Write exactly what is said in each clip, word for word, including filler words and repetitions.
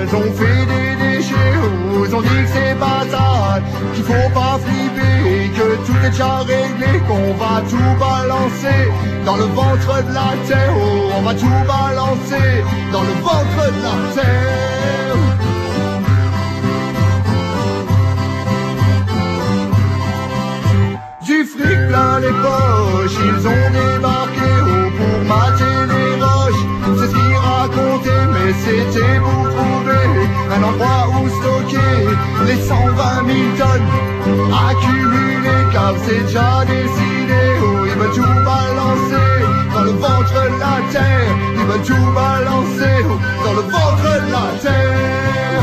ils ont fait des déchets, ils ont dit que c'est pas ça, qu'il faut pas flipper, que tout est déjà réglé, qu'on va tout balancer dans le ventre de la terre, oh, on va tout balancer dans le ventre de la terre. Du fric plein les poches, ils ont débarqué oh, pour mater les roches. C'est ce qu'ils racontaient, mais c'était pour trouver un endroit où stocker les cent vingt mille tonnes accumulées, car c'est déjà décidé. Oh, ils veulent tout balancer dans le ventre de la terre. Ils veulent tout balancer oh, dans le ventre de la terre.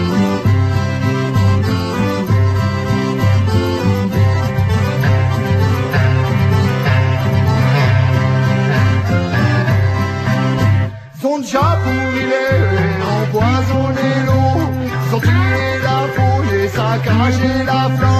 Ils ont déjà pourri l'air, empoisonné l'eau, ils ont tué la fouille et saccagé la flamme.